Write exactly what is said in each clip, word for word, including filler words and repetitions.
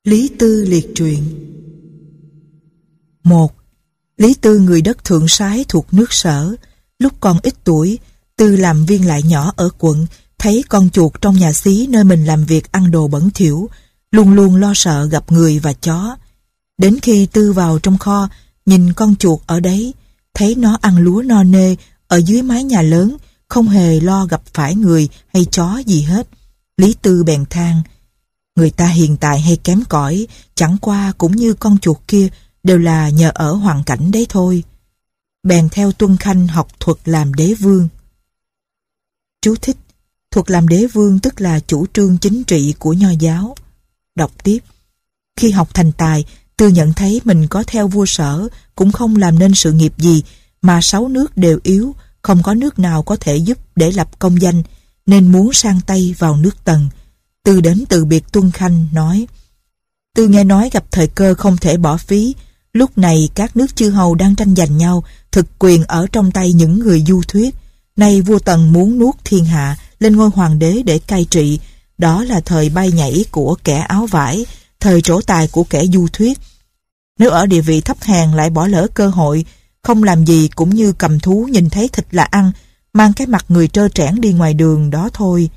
Lý Tư liệt truyện. Một. Lý Tư người đất Thượng Sái thuộc nước Sở. Lúc còn ít tuổi, Tư làm viên lại nhỏ ở quận, thấy con chuột trong nhà xí nơi mình làm việc ăn đồ bẩn thỉu, luôn luôn lo sợ gặp người và chó. Đến khi Tư vào trong kho, nhìn con chuột ở đấy, thấy nó ăn lúa no nê ở dưới mái nhà lớn, không hề lo gặp phải người hay chó gì hết. Lý Tư bèn than: người ta hiện tại hay kém cỏi, chẳng qua cũng như con chuột kia, đều là nhờ ở hoàn cảnh đấy thôi. Bèn theo Tuân Khanh học thuật làm đế vương. Chú thích: thuật làm đế vương tức là chủ trương chính trị của Nho giáo. Đọc tiếp: khi học thành tài, Tư nhận thấy mình có theo vua Sở cũng không làm nên sự nghiệp gì, mà sáu nước đều yếu, không có nước nào có thể giúp để lập công danh, nên muốn sang Tây vào nước Tần. Tư đến từ biệt Tuân Khanh nói: Tư nghe nói gặp thời cơ không thể bỏ phí. Lúc này các nước chư hầu đang tranh giành nhau, thực quyền ở trong tay những người du thuyết. Nay vua Tần muốn nuốt thiên hạ, lên ngôi hoàng đế để cai trị. Đó là thời bay nhảy của kẻ áo vải, thời trổ tài của kẻ du thuyết. Nếu ở địa vị thấp hèn lại bỏ lỡ cơ hội, không làm gì cũng như cầm thú nhìn thấy thịt là ăn, mang cái mặt người trơ trẽn đi ngoài đường đó thôi.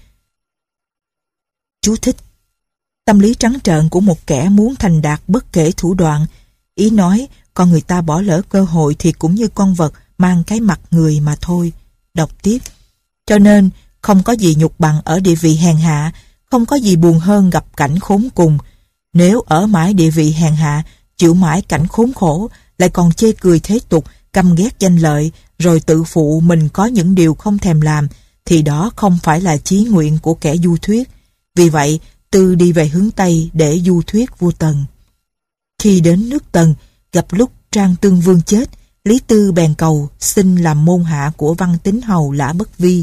Chú thích: tâm lý trắng trợn của một kẻ muốn thành đạt bất kể thủ đoạn. Ý nói con người ta bỏ lỡ cơ hội thì cũng như con vật mang cái mặt người mà thôi. Đọc tiếp: cho nên không có gì nhục bằng ở địa vị hèn hạ, không có gì buồn hơn gặp cảnh khốn cùng. Nếu ở mãi địa vị hèn hạ, chịu mãi cảnh khốn khổ, lại còn chê cười thế tục, căm ghét danh lợi, rồi tự phụ mình có những điều không thèm làm, thì đó không phải là chí nguyện của kẻ du thuyết. Vì vậy, Tư đi về hướng Tây để du thuyết vua Tần. Khi đến nước Tần, gặp lúc Trang Tương Vương chết, Lý Tư bèn cầu xin làm môn hạ của Văn Tín Hầu Lã Bất Vi,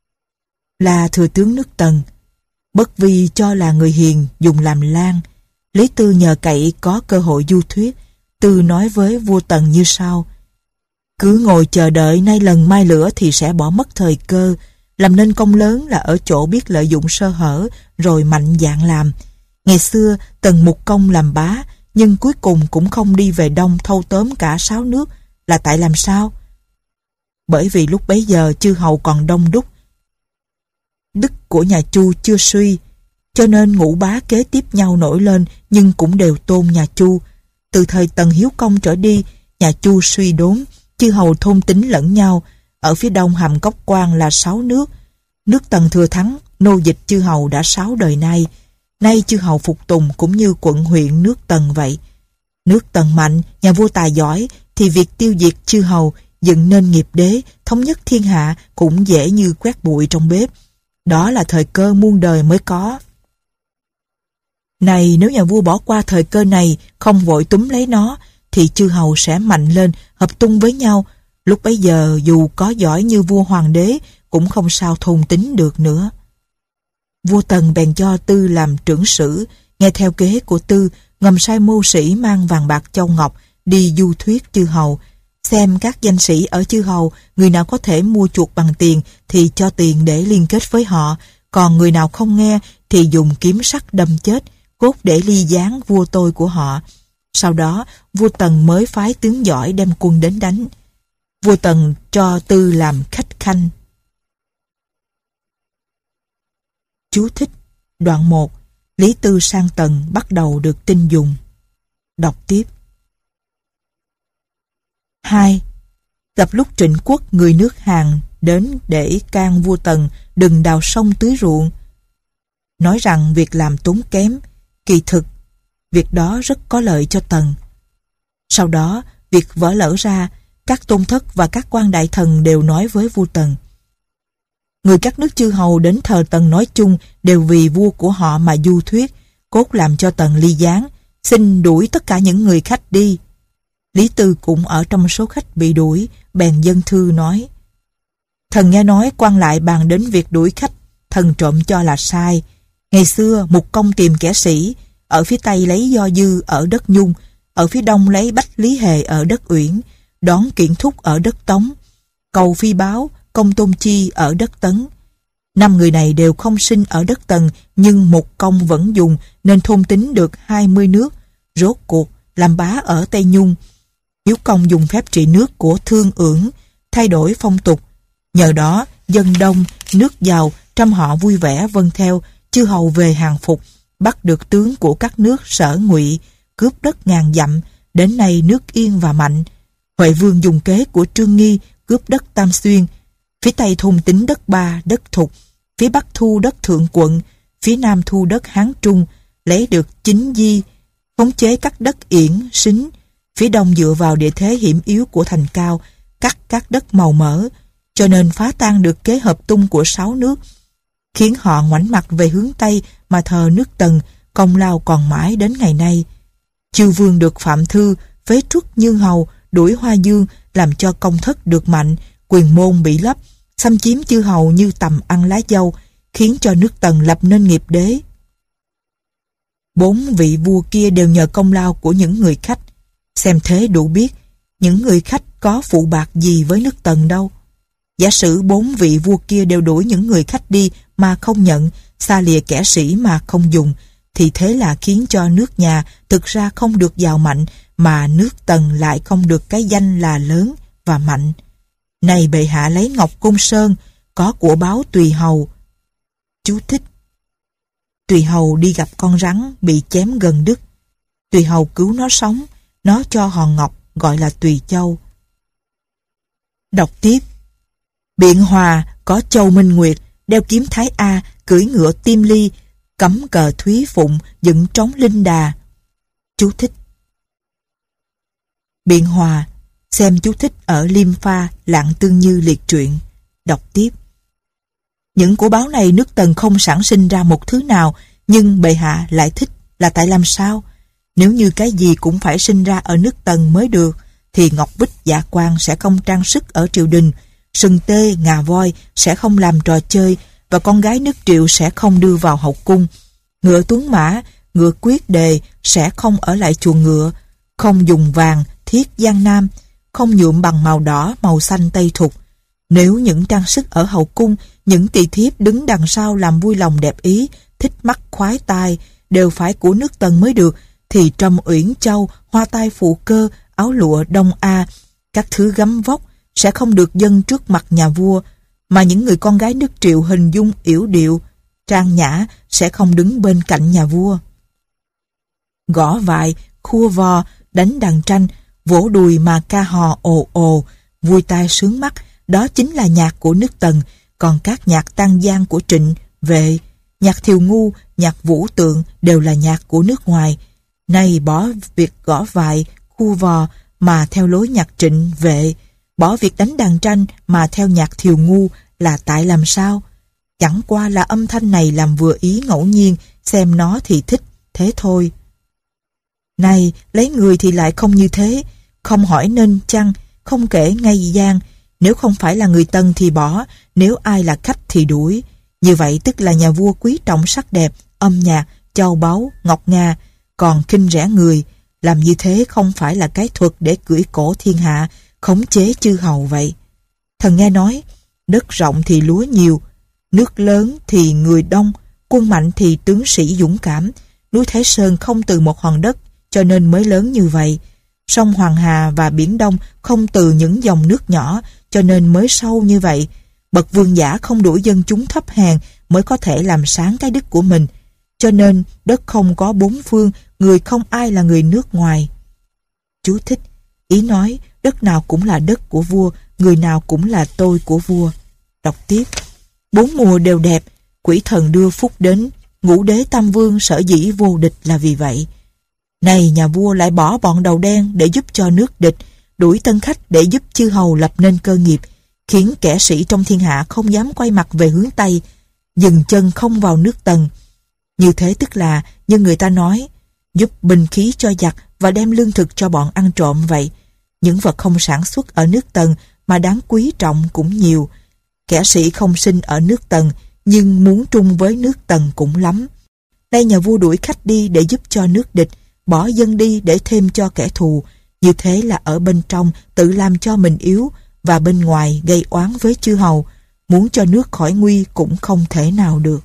là thừa tướng nước Tần. Bất Vi cho là người hiền, dùng làm lang. Lý Tư nhờ cậy có cơ hội du thuyết. Tư nói với vua Tần như sau: cứ ngồi chờ đợi nay lần mai lửa thì sẽ bỏ mất thời cơ. Làm nên công lớn là ở chỗ biết lợi dụng sơ hở, rồi mạnh dạn làm. Ngày xưa Tần Mục Công làm bá, nhưng cuối cùng cũng không đi về Đông thâu tóm cả sáu nước, là tại làm sao? Bởi vì lúc bấy giờ chư hầu còn đông đúc, đức của nhà Chu chưa suy, cho nên ngũ bá kế tiếp nhau nổi lên, nhưng cũng đều tôn nhà Chu. Từ thời Tần Hiếu Công trở đi, nhà Chu suy đốn, chư hầu thôn tính lẫn nhau. Ở phía đông Hàm Cốc Quan là sáu nước. Nước Tần thừa thắng, nô dịch chư hầu đã sáu đời nay. Nay chư hầu phục tùng cũng như quận huyện nước Tần vậy. Nước Tần mạnh, nhà vua tài giỏi, thì việc tiêu diệt chư hầu, dựng nên nghiệp đế, thống nhất thiên hạ cũng dễ như quét bụi trong bếp. Đó là thời cơ muôn đời mới có. Này, nếu nhà vua bỏ qua thời cơ này, không vội túm lấy nó, thì chư hầu sẽ mạnh lên, hợp tung với nhau. Lúc bấy giờ dù có giỏi như vua hoàng đế cũng không sao thôn tính được nữa. Vua Tần bèn cho Tư làm trưởng sử, nghe theo kế của Tư, ngầm sai mưu sĩ mang vàng bạc châu ngọc đi du thuyết chư hầu, xem các danh sĩ ở chư hầu, người nào có thể mua chuộc bằng tiền thì cho tiền để liên kết với họ, còn người nào không nghe thì dùng kiếm sắt đâm chết, cốt để ly gián vua tôi của họ. Sau đó vua Tần mới phái tướng giỏi đem quân đến đánh. Vua Tần cho Tư làm khách khanh. Chú thích: đoạn một. Lý Tư sang Tần bắt đầu được tin dùng. Đọc tiếp. Hai. Gặp lúc Trịnh Quốc người nước Hàn đến để can vua Tần đừng đào sông tưới ruộng, nói rằng việc làm tốn kém, kỳ thực việc đó rất có lợi cho Tần. Sau đó việc vỡ lở ra, các tôn thất và các quan đại thần đều nói với vua Tần. Người các nước chư hầu đến thờ Tần nói chung đều vì vua của họ mà du thuyết, cốt làm cho Tần ly gián, xin đuổi tất cả những người khách đi. Lý Tư cũng ở trong số khách bị đuổi, bèn dâng thư nói: thần nghe nói quan lại bàn đến việc đuổi khách, thần trộm cho là sai. Ngày xưa Mục Công tìm kẻ sĩ, ở phía Tây lấy Do Dư ở đất Nhung, ở phía Đông lấy Bách Lý Hề ở đất Uyển, đón Kiện Thúc ở đất Tống, cầu Phi Báo, Công Tôn Chi ở đất Tấn. Năm người này đều không sinh ở đất Tần, nhưng một công vẫn dùng nên thôn tính được hai mươi nước. Rốt cuộc làm bá ở Tây Nhung. Hiếu Công dùng phép trị nước của Thương Ưởng, thay đổi phong tục. Nhờ đó, dân đông, nước giàu, trăm họ vui vẻ vâng theo, chư hầu về hàng phục, bắt được tướng của các nước Sở Ngụy, cướp đất ngàn dặm, đến nay nước yên và mạnh. Huệ Vương dùng kế của Trương Nghi, cướp đất Tam Xuyên, phía Tây thôn tính đất Ba, đất Thục, phía Bắc thu đất Thượng Quận, phía Nam thu đất Hán Trung, lấy được Chính Di, khống chế các đất Yển, Sính, phía Đông dựa vào địa thế hiểm yếu của thành Cao, cắt các đất màu mỡ, cho nên phá tan được kế hợp tung của sáu nước, khiến họ ngoảnh mặt về hướng Tây mà thờ nước Tần, công lao còn mãi đến ngày nay. Chư vương được Phạm Thư, phế truất Nhương Hầu, đuổi Hoa Dương, làm cho công thất được mạnh, quyền môn bị lấp, xâm chiếm chư hầu như tầm ăn lá dâu, khiến cho nước Tần lập nên nghiệp đế. Bốn vị vua kia đều nhờ công lao của những người khách. Xem thế đủ biết, những người khách có phụ bạc gì với nước Tần đâu. Giả sử bốn vị vua kia đều đuổi những người khách đi mà không nhận, xa lìa kẻ sĩ mà không dùng, thì thế là khiến cho nước nhà thực ra không được giàu mạnh, mà nước Tần lại không được cái danh là lớn và mạnh. Này bệ hạ lấy ngọc Côn Sơn, có của báo Tùy Hầu. Chú thích: Tùy Hầu đi gặp con rắn bị chém gần đứt. Tùy Hầu cứu nó sống, nó cho hòn ngọc gọi là Tùy Châu. Đọc tiếp: Biện Hòa có Châu Minh Nguyệt, đeo kiếm Thái A, cưỡi ngựa Tim Ly, cắm cờ Thúy Phụng, dựng trống Linh Đà. Chú thích: Biện Hòa, xem chú thích ở Liêm Pha, Lạng Tương Như liệt truyện. Đọc tiếp: Những của báo này nước Tần không sản sinh ra một thứ nào, nhưng bệ hạ lại thích, là tại làm sao? Nếu như cái gì cũng phải sinh ra ở nước Tần mới được, thì ngọc bích dạ quan sẽ không trang sức ở triều đình, sừng tê, ngà voi sẽ không làm trò chơi, và con gái nước Triệu sẽ không đưa vào hậu cung. Ngựa tuấn mã, ngựa quyết đề sẽ không ở lại chuồng ngựa, không dùng vàng, thiết Giang Nam, không nhuộm bằng màu đỏ, màu xanh Tây Thục. Nếu những trang sức ở hậu cung, những tỳ thiếp đứng đằng sau làm vui lòng đẹp ý, thích mắt khoái tai, đều phải của nước Tần mới được, thì Trâm Uyển Châu, hoa tai phụ cơ, áo lụa Đông A, các thứ gấm vóc sẽ không được dâng trước mặt nhà vua, mà những người con gái nước Triệu hình dung yểu điệu, trang nhã sẽ không đứng bên cạnh nhà vua. Gõ vại, khua vò, đánh đàn tranh, vỗ đùi mà ca hò ồ ồ, vui tai sướng mắt, đó chính là nhạc của nước Tần. Còn các nhạc tang giang của Trịnh, Vệ, nhạc Thiều Ngu, nhạc Vũ Tượng đều là nhạc của nước ngoài. Nay bỏ việc gõ vại, khu vò mà theo lối nhạc Trịnh, Vệ, bỏ việc đánh đàn tranh mà theo nhạc Thiều Ngu là tại làm sao? Chẳng qua là âm thanh này làm vừa ý ngẫu nhiên, xem nó thì thích, thế thôi. Này, lấy người thì lại không như thế, không hỏi nên chăng, không kể ngay gian, nếu không phải là người Tân thì bỏ, nếu ai là khách thì đuổi. Như vậy tức là nhà vua quý trọng sắc đẹp, âm nhạc, châu báu, ngọc nga, còn khinh rẻ người. Làm như thế không phải là cái thuật để cưỡi cổ thiên hạ, khống chế chư hầu vậy. Thần nghe nói, đất rộng thì lúa nhiều, nước lớn thì người đông, quân mạnh thì tướng sĩ dũng cảm. Núi Thái Sơn không từ một hòn đất, cho nên mới lớn như vậy. Sông Hoàng Hà và Biển Đông không từ những dòng nước nhỏ, cho nên mới sâu như vậy. Bậc vương giả không đuổi dân chúng thấp hèn mới có thể làm sáng cái đức của mình. Cho nên đất không có bốn phương, người không ai là người nước ngoài. Chú thích: Ý nói đất nào cũng là đất của vua, người nào cũng là tôi của vua. Đọc tiếp: Bốn mùa đều đẹp, quỷ thần đưa phúc đến, ngũ đế tam vương sở dĩ vô địch là vì vậy. Này nhà vua lại bỏ bọn đầu đen để giúp cho nước địch, đuổi tân khách để giúp chư hầu lập nên cơ nghiệp, khiến kẻ sĩ trong thiên hạ không dám quay mặt về hướng Tây, dừng chân không vào nước Tần. Như thế tức là, như người ta nói, giúp binh khí cho giặc và đem lương thực cho bọn ăn trộm vậy. Những vật không sản xuất ở nước Tần mà đáng quý trọng cũng nhiều. Kẻ sĩ không sinh ở nước Tần, nhưng muốn trung với nước Tần cũng lắm. Nay nhà vua đuổi khách đi để giúp cho nước địch, bỏ dân đi để thêm cho kẻ thù. Như thế là ở bên trong tự làm cho mình yếu, và bên ngoài gây oán với chư hầu. muốn cho nước khỏi nguy cũng không thể nào được.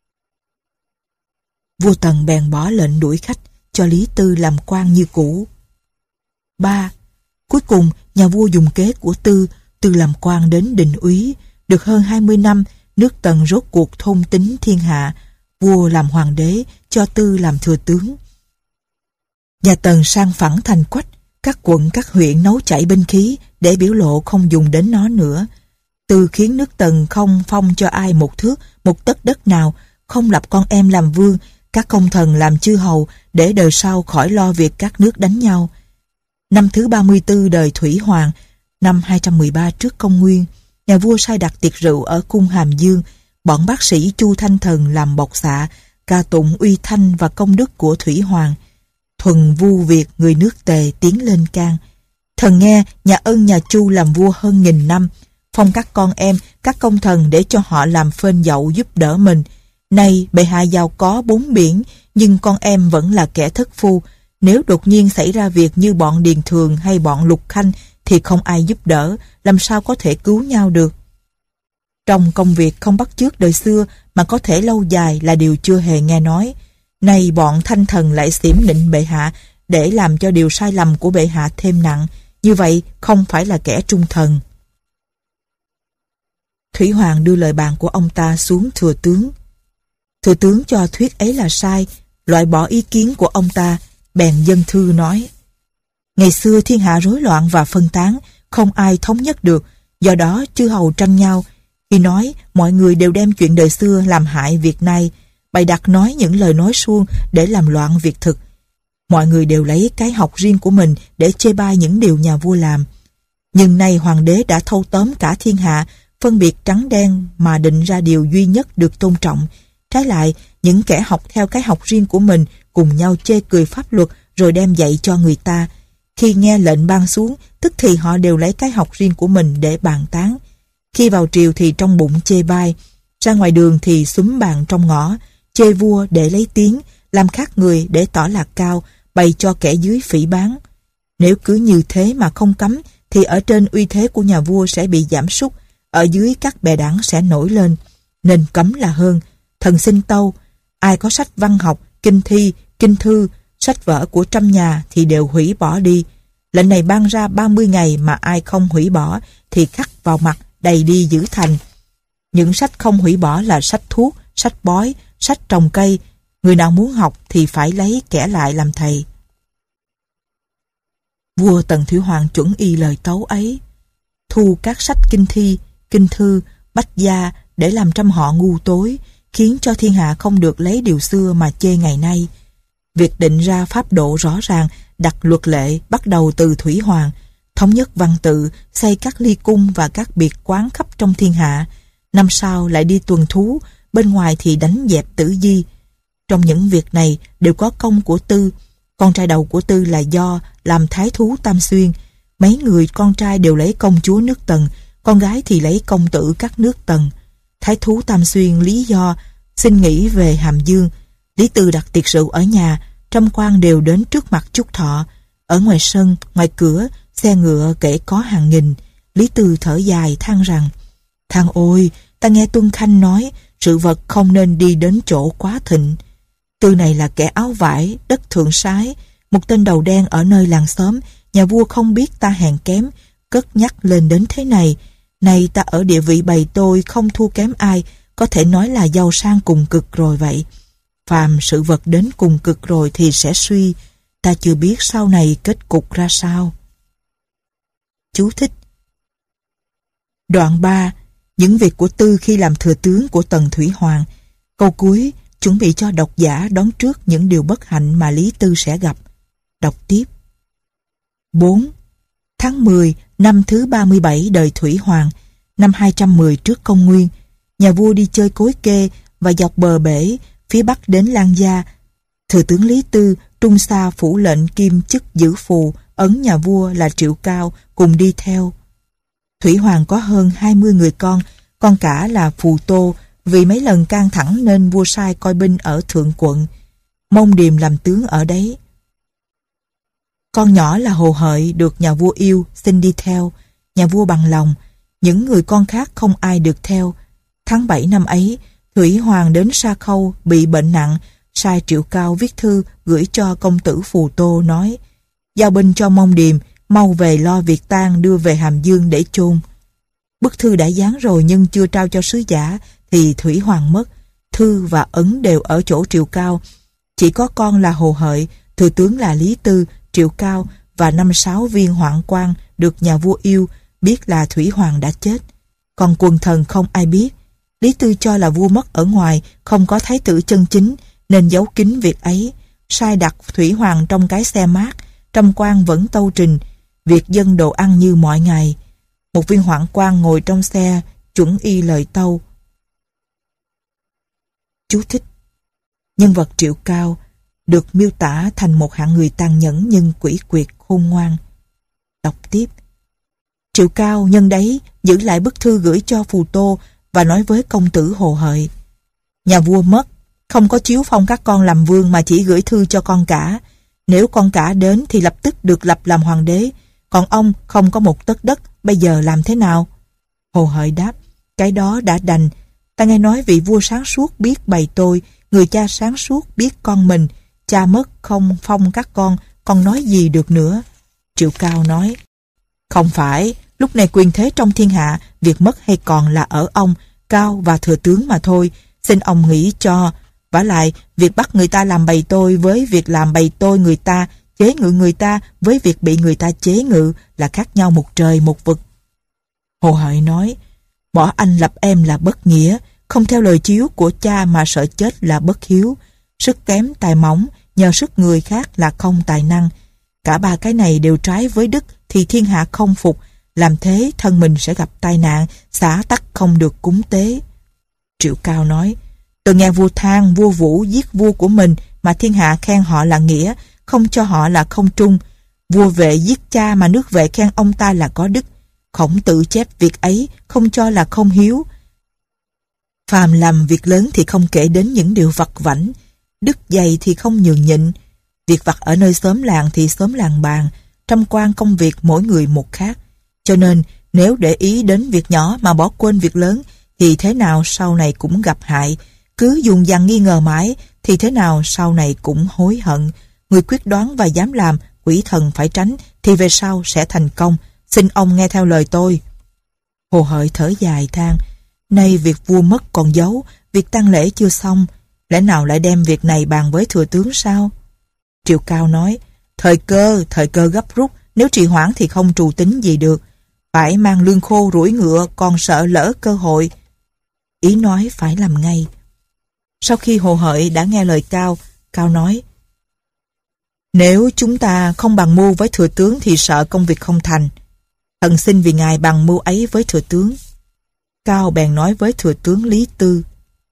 Vua Tần bèn bỏ lệnh đuổi khách, cho Lý Tư làm quan như cũ. ba. Cuối cùng, nhà vua dùng kế của Tư, Tư làm quan đến đình úy. Được hơn hai mươi năm, nước Tần rốt cuộc thôn tính thiên hạ. Vua làm hoàng đế, cho Tư làm thừa tướng. Nhà Tần sang phẳng thành quách, các quận các huyện nấu chảy binh khí để biểu lộ không dùng đến nó nữa. Tư khiến nước Tần không phong cho ai một thước, một tấc đất nào, không lập con em làm vương, các công thần làm chư hầu để đời sau khỏi lo việc các nước đánh nhau. Năm thứ ba mươi tư đời Thủy Hoàng, năm hai trăm mười ba trước công nguyên, nhà vua sai đặt tiệc rượu ở cung Hàm Dương, bọn bác sĩ Chu Thanh Thần làm bộc xạ, ca tụng uy thanh và công đức của Thủy Hoàng. Thuần vu Việt người nước Tề tiến lên can. Thần nghe nhà Ân nhà Chu làm vua hơn nghìn năm, phong các con em, các công thần để cho họ làm phên dậu giúp đỡ mình. Nay bệ hạ giàu có bốn biển, nhưng con em vẫn là kẻ thất phu. Nếu đột nhiên xảy ra việc như bọn Điền Thường hay bọn Lục Khanh thì không ai giúp đỡ, làm sao có thể cứu nhau được. Trong công việc không bắt chước đời xưa mà có thể lâu dài là điều chưa hề nghe nói. Nay bọn Thanh Thần lại xỉm nịnh bệ hạ để làm cho điều sai lầm của bệ hạ thêm nặng. Như vậy không phải là kẻ trung thần. Thủy Hoàng đưa lời bàn của ông ta xuống thừa tướng. Thừa tướng cho thuyết ấy là sai, loại bỏ ý kiến của ông ta, bèn dâng thư nói: ngày xưa thiên hạ rối loạn và phân tán, không ai thống nhất được, do đó chư hầu tranh nhau. Khi nói, mọi người đều đem chuyện đời xưa làm hại việc nay, bày đặt nói những lời nói suông để làm loạn việc thực. Mọi người đều lấy cái học riêng của mình để chê bai những điều nhà vua làm. Nhưng nay hoàng đế đã thâu tóm cả thiên hạ, phân biệt trắng đen mà định ra điều duy nhất được tôn trọng. Trái lại, những kẻ học theo cái học riêng của mình cùng nhau chê cười pháp luật rồi đem dạy cho người ta. Khi nghe lệnh ban xuống, tức thì họ đều lấy cái học riêng của mình để bàn tán. Khi vào triều thì trong bụng chê bai, ra ngoài đường thì xúm bàn trong ngõ, chê vua để lấy tiếng, làm khác người để tỏ lạc cao, bày cho kẻ dưới phỉ báng. Nếu cứ như thế mà không cấm, thì ở trên uy thế của nhà vua sẽ bị giảm sút, ở dưới các bè đảng sẽ nổi lên, nên cấm là hơn. Thần xin tâu, ai có sách văn học, kinh thi, kinh thư, sách vở của trăm nhà thì đều hủy bỏ đi. Lệnh này ban ra ba mươi ngày mà ai không hủy bỏ thì khắc vào mặt đầy đi giữ thành. Những sách không hủy bỏ là sách thuốc, sách bói, sách trồng cây. Người nào muốn học thì phải lấy kẻ lại làm thầy. Vua Tần Thủy Hoàng chuẩn y lời tấu ấy, thu các sách kinh thi, kinh thư, bách gia để làm trăm họ ngu tối, khiến cho thiên hạ không được lấy điều xưa mà chê ngày nay. Việc định ra pháp độ rõ ràng, đặt luật lệ bắt đầu từ Thủy Hoàng, thống nhất văn tự, xây các ly cung và các biệt quán khắp trong thiên hạ. Năm sau lại đi tuần thú, bên ngoài thì đánh dẹp tử di. Trong những việc này đều có công của Tư. Con trai đầu của Tư là Do làm thái thú Tam Xuyên. Mấy người con trai đều lấy công chúa nước Tần, con gái thì lấy công tử các nước Tần. Thái thú Tam Xuyên Lý Do xin nghỉ về Hàm Dương. Lý Tư đặt tiệc rượu ở nhà, trăm quan đều đến trước mặt chúc thọ. Ở ngoài sân, ngoài cửa, xe ngựa kể có hàng nghìn. Lý Tư thở dài than rằng: Thằng ôi, ta nghe Tuân Khanh nói sự vật không nên đi đến chỗ quá thịnh. Tư này là kẻ áo vải, đất thượng sái, một tên đầu đen ở nơi làng xóm. Nhà vua không biết ta hèn kém, cất nhắc lên đến thế này. Nay ta ở địa vị bầy tôi không thua kém ai, có thể nói là giàu sang cùng cực rồi vậy. Phàm sự vật đến cùng cực rồi thì sẽ suy, ta chưa biết sau này kết cục ra sao. Chú thích. Đoạn ba. Những việc của Tư khi làm thừa tướng của Tần Thủy Hoàng. Câu cuối chuẩn bị cho độc giả đón trước những điều bất hạnh mà Lý Tư sẽ gặp. Đọc tiếp. bốn. Tháng mười năm thứ ba mươi bảy đời Thủy Hoàng, năm hai trăm mười trước công nguyên, nhà vua đi chơi cối kê và dọc bờ bể phía bắc đến Lan Gia. Thừa tướng Lý Tư trung xa phủ lệnh kim chức giữ phù, ấn nhà vua là Triệu Cao cùng đi theo. Thủy Hoàng có hơn hai mươi người con, con cả là Phù Tô, vì mấy lần căng thẳng nên vua sai coi binh ở Thượng Quận. Mông Điềm làm tướng ở đấy. Con nhỏ là Hồ Hợi được nhà vua yêu, xin đi theo. Nhà vua bằng lòng. Những người con khác không ai được theo. Tháng bảy năm ấy, Thủy Hoàng đến Sa Khâu bị bệnh nặng, sai Triệu Cao viết thư gửi cho công tử Phù Tô nói: giao binh cho Mông Điềm, mau về lo việc tang đưa về Hàm Dương để chôn. Bức thư đã dán rồi nhưng chưa trao cho sứ giả thì Thủy Hoàng mất. Thư và ấn đều ở chỗ Triệu Cao. Chỉ có con là Hồ Hợi, thừa tướng là Lý Tư, Triệu Cao và năm sáu viên hoạn quan được nhà vua yêu biết là Thủy Hoàng đã chết. Còn quần thần không ai biết. Lý Tư cho là vua mất ở ngoài, không có thái tử chân chính nên giấu kín việc ấy, sai đặt Thủy Hoàng trong cái xe mát, trăm quan vẫn tâu trình việc dâng đồ ăn như mọi ngày. Một viên hoạn quan ngồi trong xe chuẩn y lời tâu. Chú thích: nhân vật Triệu Cao được miêu tả thành một hạng người tàn nhẫn nhưng quỷ quyệt khôn ngoan. Đọc tiếp. Triệu Cao nhân đấy giữ lại bức thư gửi cho Phù Tô và nói với công tử Hồ Hợi: nhà vua mất, không có chiếu phong các con làm vương mà chỉ gửi thư cho con cả. Nếu con cả đến thì lập tức được lập làm hoàng đế, còn ông không có một tấc đất, bây giờ làm thế nào? Hồ Hợi đáp: cái đó đã đành. Ta nghe nói vị vua sáng suốt biết bày tôi, người cha sáng suốt biết con mình. Cha mất không phong các con, con nói gì được nữa? Triệu Cao nói: không phải, lúc này quyền thế trong thiên hạ, việc mất hay còn là ở ông, Cao và thừa tướng mà thôi. Xin ông nghĩ cho. Vả lại, việc bắt người ta làm bầy tôi với việc làm bầy tôi người ta, chế ngự người ta với việc bị người ta chế ngự là khác nhau một trời một vực. Hồ Hợi nói: bỏ anh lập em là bất nghĩa, không theo lời chiếu của cha mà sợ chết là bất hiếu. Sức kém tài mỏng, nhờ sức người khác là không tài năng. Cả ba cái này đều trái với đức thì thiên hạ không phục, làm thế thân mình sẽ gặp tai nạn, xã tắc không được cúng tế. Triệu Cao nói: tôi nghe vua Thang, vua Vũ giết vua của mình mà thiên hạ khen họ là nghĩa, không cho họ là không trung. Vua Vệ giết cha mà nước Vệ khen ông ta là có đức. Khổng Tử chép việc ấy, không cho là không hiếu. Phàm làm việc lớn thì không kể đến những điều vặt vãnh, đức dày thì không nhường nhịn. Việc vặt ở nơi xóm làng thì xóm làng bàn, trăm quan công việc mỗi người một khác. Cho nên nếu để ý đến việc nhỏ mà bỏ quên việc lớn thì thế nào sau này cũng gặp hại. Cứ dùng dằng nghi ngờ mãi thì thế nào sau này cũng hối hận. Người quyết đoán và dám làm, quỷ thần phải tránh thì về sau sẽ thành công. Xin ông nghe theo lời tôi. Hồ Hợi thở dài than: nay việc vua mất còn giấu, việc tang lễ chưa xong, lẽ nào lại đem việc này bàn với thừa tướng sao? Triệu Cao nói: thời cơ, thời cơ gấp rút, nếu trì hoãn thì không trù tính gì được. Phải mang lương khô rủi ngựa, còn sợ lỡ cơ hội. Ý nói phải làm ngay. Sau khi Hồ Hợi đã nghe lời Cao, Cao nói: nếu chúng ta không bằng mưu với thừa tướng thì sợ công việc không thành. Thần xin vì ngài bằng mưu ấy với thừa tướng. Cao bèn nói với thừa tướng Lý Tư.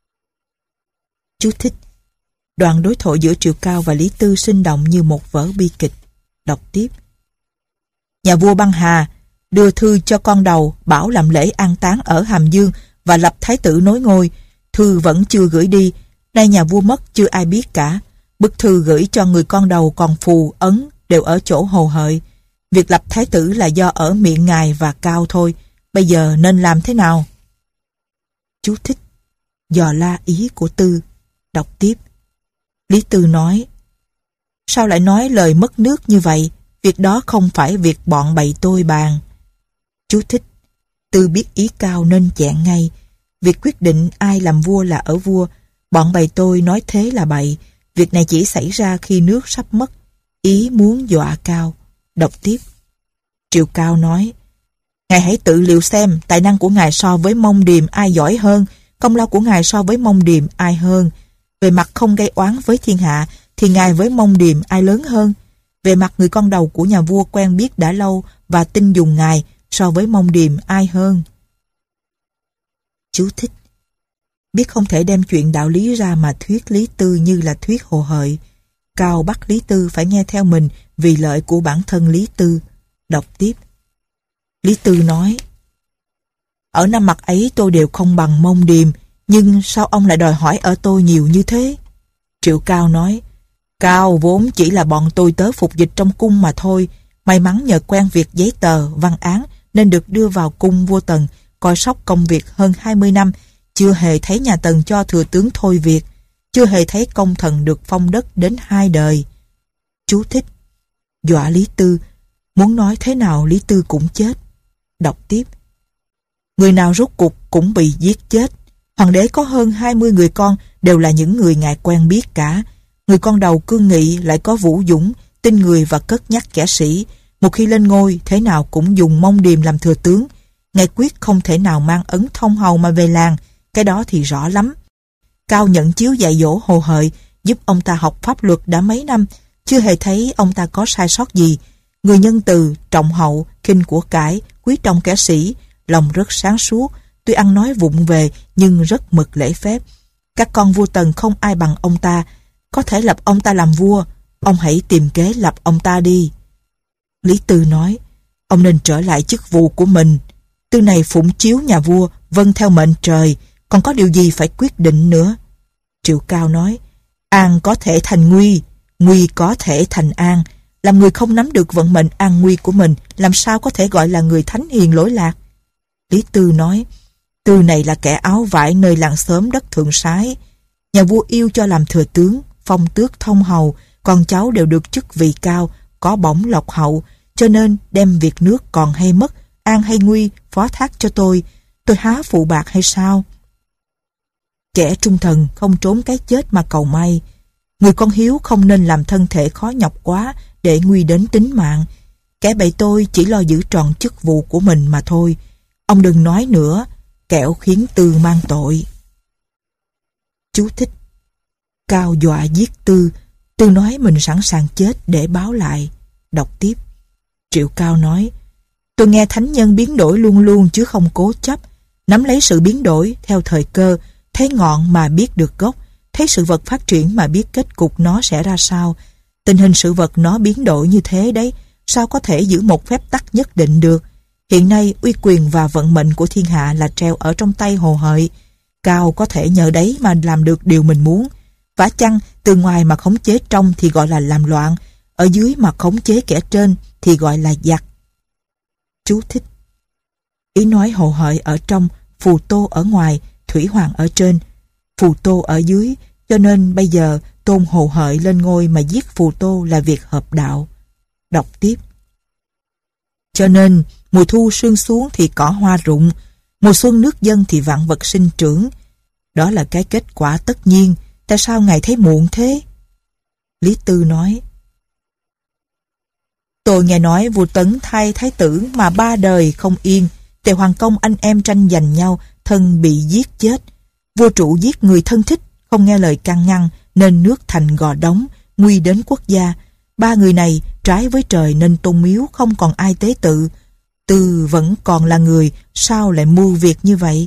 Chú thích: đoạn đối thoại giữa Triệu Cao và Lý Tư sinh động như một vở bi kịch. Đọc tiếp. Nhà vua băng hà, đưa thư cho con đầu bảo làm lễ an táng ở Hàm Dương và lập thái tử nối ngôi. Thư vẫn chưa gửi đi, nay nhà vua mất chưa ai biết cả. Bức thư gửi cho người con đầu còn phù, ấn đều ở chỗ Hồ Hợi. Việc lập thái tử là do ở miệng ngài và Cao thôi. Bây giờ nên làm thế nào? Chú thích: dò la ý của Tư. Đọc tiếp. Lý Tư nói: sao lại nói lời mất nước như vậy? Việc đó không phải việc bọn bầy tôi bàn. Chú thích: Tư biết ý Cao nên chẹn ngay. Việc quyết định ai làm vua là ở vua. Bọn bầy tôi nói thế là bậy. Việc này chỉ xảy ra khi nước sắp mất. Ý muốn dọa Cao. Đọc tiếp. Triệu Cao nói: ngài hãy tự liệu xem tài năng của ngài so với Mông Điềm ai giỏi hơn, công lao của ngài so với Mông Điềm ai hơn. Về mặt không gây oán với thiên hạ thì ngài với Mông Điềm ai lớn hơn. Về mặt người con đầu của nhà vua quen biết đã lâu và tin dùng ngài so với Mông Điềm ai hơn. Chú thích: biết không thể đem chuyện đạo lý ra mà thuyết Lý Tư như là thuyết Hồ Hợi. Cao bắt Lý Tư phải nghe theo mình vì lợi của bản thân Lý Tư. Đọc tiếp. Lý Tư nói: ở năm mặt ấy tôi đều không bằng Mông Điềm, nhưng sao ông lại đòi hỏi ở tôi nhiều như thế? Triệu Cao nói: Cao vốn chỉ là bọn tôi tớ phục dịch trong cung mà thôi. May mắn nhờ quen việc giấy tờ, văn án nên được đưa vào cung vua Tần, coi sóc công việc hơn hai mươi năm, chưa hề thấy nhà Tần cho thừa tướng thôi việc, chưa hề thấy công thần được phong đất đến hai đời. Chú thích: dọa Lý Tư, muốn nói thế nào Lý Tư cũng chết. Đọc tiếp: người nào rốt cuộc cũng bị giết chết. Hoàng đế có hơn hai mươi người con, đều là những người ngài quen biết cả. Người con đầu cương nghị, lại có vũ dũng, tin người và cất nhắc kẻ sĩ. Một khi lên ngôi, thế nào cũng dùng Mông Điềm làm thừa tướng. Ngài quyết không thể nào mang ấn thông hầu mà về làng, cái đó thì rõ lắm. Cao nhận chiếu dạy dỗ Hồ Hợi, giúp ông ta học pháp luật đã mấy năm, chưa hề thấy ông ta có sai sót gì. Người nhân từ, trọng hậu, khinh của cải, quý trọng kẻ sĩ, lòng rất sáng suốt, tuy ăn nói vụng về nhưng rất mực lễ phép. Các con vua Tần không ai bằng ông ta, có thể lập ông ta làm vua, ông hãy tìm kế lập ông ta đi. Lý Tư nói: ông nên trở lại chức vụ của mình. Tư này phụng chiếu nhà vua, vâng theo mệnh trời, còn có điều gì phải quyết định nữa. Triệu Cao nói: an có thể thành nguy, nguy có thể thành an. Làm người không nắm được vận mệnh an nguy của mình, làm sao có thể gọi là người thánh hiền lỗi lạc. Lý Tư nói: Tư này là kẻ áo vải nơi làng xóm đất thượng sái. Nhà vua yêu cho làm thừa tướng, phong tước thông hầu, con cháu đều được chức vị cao, có bổng lộc hậu, cho nên đem việc nước còn hay mất, an hay nguy, phó thác cho tôi. Tôi há phụ bạc hay sao? Kẻ trung thần không trốn cái chết mà cầu may. Người con hiếu không nên làm thân thể khó nhọc quá để nguy đến tính mạng. Kẻ bậy tôi chỉ lo giữ trọn chức vụ của mình mà thôi. Ông đừng nói nữa, kẻo khiến Tư mang tội. Chú thích: Cao dọa giết Tư. Tư nói mình sẵn sàng chết để báo lại. Đọc tiếp: Triệu Cao nói: tôi nghe thánh nhân biến đổi luôn luôn chứ không cố chấp, nắm lấy sự biến đổi theo thời cơ, thấy ngọn mà biết được gốc, thấy sự vật phát triển mà biết kết cục nó sẽ ra sao. Tình hình sự vật nó biến đổi như thế đấy, sao có thể giữ một phép tắc nhất định được. Hiện nay uy quyền và vận mệnh của thiên hạ là treo ở trong tay Hồ Hợi. Cao có thể nhờ đấy mà làm được điều mình muốn. Vả chăng từ ngoài mà khống chế trong thì gọi là làm loạn, ở dưới mà khống chế kẻ trên thì gọi là giặc. Chú thích: ý nói Hồ Hợi ở trong, Phù Tô ở ngoài, Thủy Hoàng ở trên, Phù Tô ở dưới, cho nên bây giờ tôn Hồ Hợi lên ngôi mà giết Phù Tô là việc hợp đạo. Đọc tiếp: cho nên mùa thu sương xuống thì cỏ hoa rụng, mùa xuân nước dâng thì vạn vật sinh trưởng. Đó là cái kết quả tất nhiên, tại sao ngài thấy muộn thế? Lý Tư nói: tôi nghe nói vua Tấn thay thái tử mà ba đời không yên, Tề Hoàng Công anh em tranh giành nhau, thân bị giết chết. Vua trụ giết người thân thích, không nghe lời can ngăn, nên nước thành gò đống, nguy đến quốc gia. Ba người này trái với trời nên tôn miếu không còn ai tế tự. Tư vẫn còn là người, sao lại mưu việc như vậy?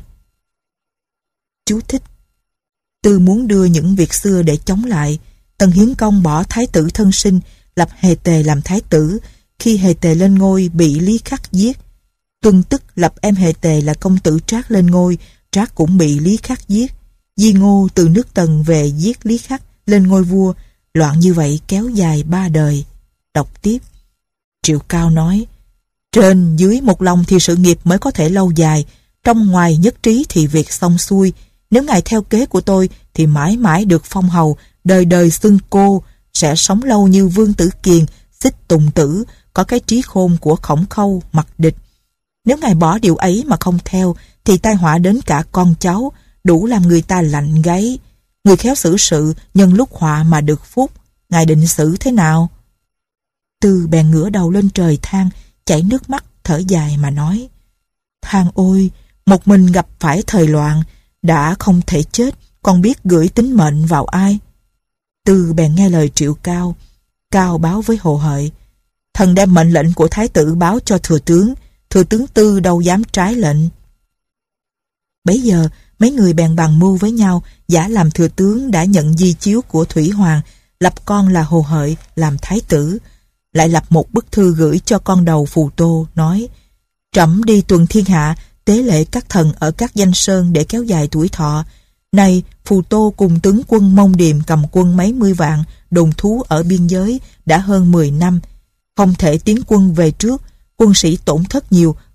Chú thích: Tư muốn đưa những việc xưa để chống lại. Tần Hiến Công bỏ thái tử thân sinh, lập Hề Tề làm thái tử. Khi Hề Tề lên ngôi bị Lý Khắc giết. Tuân tức lập em Hề Tề là công tử Trác lên ngôi, Trác cũng bị Lý Khắc giết. Di Ngô từ nước Tần về giết Lý Khắc lên ngôi vua. Loạn như vậy kéo dài ba đời. Đọc tiếp: Triệu Cao nói: trên dưới một lòng thì sự nghiệp mới có thể lâu dài, trong ngoài nhất trí thì việc xong xuôi. Nếu ngài theo kế của tôi thì mãi mãi được phong hầu, đời đời xưng cô, sẽ sống lâu như Vương Tử Kiền, Xích Tùng Tử, có cái trí khôn của Khổng Khâu, Mặc Địch. Nếu ngài bỏ điều ấy mà không theo thì tai họa đến cả con cháu, đủ làm người ta lạnh gáy. Người khéo xử sự, nhân lúc họa mà được phúc, ngài định xử thế nào? Tư bèn ngửa đầu lên trời than, chảy nước mắt, thở dài mà nói: than ôi, một mình gặp phải thời loạn, đã không thể chết, còn biết gửi tính mệnh vào ai? Tư bèn nghe lời Triệu Cao. Cao báo với Hồ Hợi: thần đem mệnh lệnh của thái tử báo cho thừa tướng, thừa tướng Tư đâu dám trái lệnh. Bấy giờ mấy người bèn bàn mưu với nhau, giả làm thừa tướng đã nhận di chiếu của Thủy Hoàng, lập con là Hồ Hợi làm thái tử, lại lập một bức thư gửi cho con đầu Phù Tô, nói: trẫm đi tuần thiên hạ, tế lễ các thần ở các danh sơn để kéo dài tuổi thọ. Nay Phù Tô cùng tướng quân Mông Điềm cầm quân mấy mươi vạn, đồn thú ở biên giới đã hơn mười năm, không thể tiến quân về trước, quân sĩ tổn thất nhiều,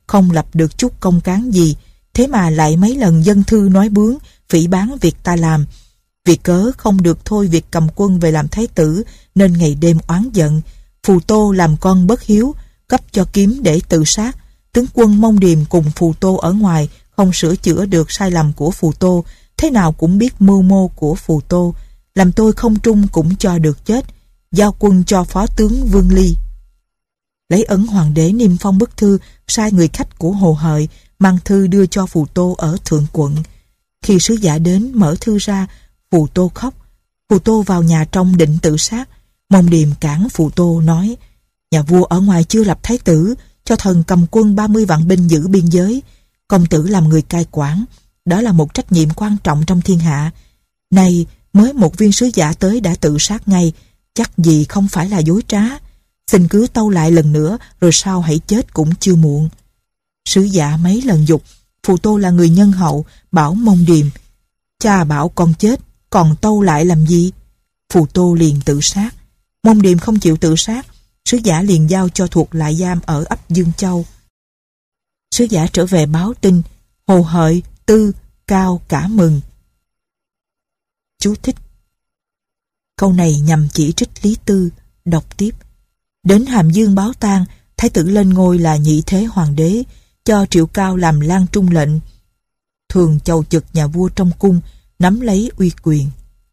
không lập được chút công cán gì, thế mà lại mấy lần dâng thư nói bướng, phỉ báng việc ta làm. Vì cớ không được thôi việc cầm quân về làm thái tử, nên ngày đêm oán giận. Phù Tô làm con bất hiếu, cấp cho kiếm để tự sát. Tướng quân Mông Điềm cùng Phù Tô ở ngoài không sửa chữa được sai lầm của Phù Tô, thế nào cũng biết mưu mô của Phù Tô. Làm tôi không trung cũng cho được chết. Giao quân cho phó tướng Vương Ly. Lấy ấn hoàng đế niêm phong bức thư, sai người khách của Hồ Hợi mang thư đưa cho Phù Tô ở thượng quận. Khi sứ giả đến mở thư ra, Phù Tô khóc. Phù Tô vào nhà trong định tự sát. Mông Điềm cản Phù Tô nói: nhà vua ở ngoài chưa lập thái tử, cho thần cầm quân ba mươi vạn binh giữ biên giới. Công tử làm người cai quản, đó là một trách nhiệm quan trọng trong thiên hạ. Này mới một viên sứ giả tới đã tự sát ngay, chắc gì không phải là dối trá. Xin cứ tâu lại lần nữa, rồi sau hãy chết cũng chưa muộn. Sứ giả mấy lần dục, Phù Tô là người nhân hậu, bảo Mông Điềm: cha bảo con chết, còn tâu lại làm gì? Phù Tô liền tự sát. Mông Điềm không chịu tự sát, sứ giả liền giao cho thuộc lại giam ở ấp Dương Châu. Sứ giả trở về báo tin, Hồ Hợi, Tư, Cao cả mừng. Chú thích: câu này nhằm chỉ trích Lý Tư. Đọc tiếp: đến Hàm Dương báo tang, thái tử lên ngôi là nhị thế hoàng đế, cho Triệu Cao làm lang trung lệnh. Thường chầu chực nhà vua trong cung, nắm lấy uy quyền.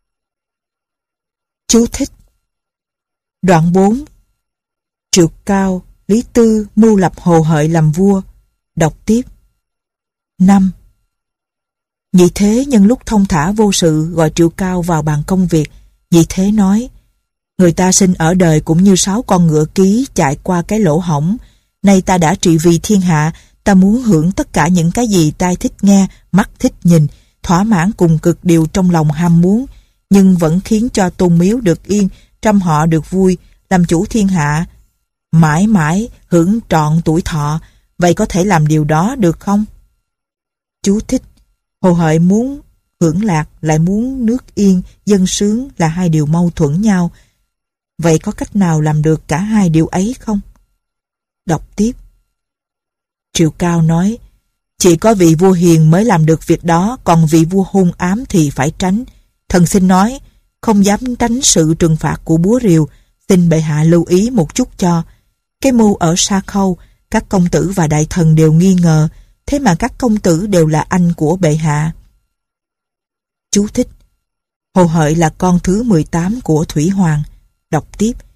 Chú thích: đoạn bốn. Triệu Cao, Lý Tư mưu lập Hồ Hợi làm vua. Đọc tiếp. năm. Nhị thế nhân lúc thông thả vô sự gọi Triệu Cao vào bàn công việc. Nhị thế nói: người ta sinh ở đời cũng như sáu con ngựa ký chạy qua cái lỗ hổng. Nay ta đã trị vì thiên hạ, ta muốn hưởng tất cả những cái gì tai thích nghe, mắt thích nhìn, thỏa mãn cùng cực điều trong lòng ham muốn, nhưng vẫn khiến cho tôn miếu được yên, trăm họ được vui, làm chủ thiên hạ, mãi mãi hưởng trọn tuổi thọ. Vậy có thể làm điều đó được không? Chú thích: Hồ Hợi muốn hưởng lạc lại muốn nước yên, dân sướng là hai điều mâu thuẫn nhau. Vậy có cách nào làm được cả hai điều ấy không? Đọc tiếp. Triệu Cao nói: chỉ có vị vua hiền mới làm được việc đó, còn vị vua hung ám thì phải tránh. Thần xin nói, không dám tránh sự trừng phạt của búa rìu, xin bệ hạ lưu ý một chút cho. Cái mưu ở Sa Khâu, các công tử và đại thần đều nghi ngờ, thế mà các công tử đều là anh của bệ hạ. Chú thích: Hồ Hợi là con thứ mười tám của Thủy Hoàng. Đọc tiếp.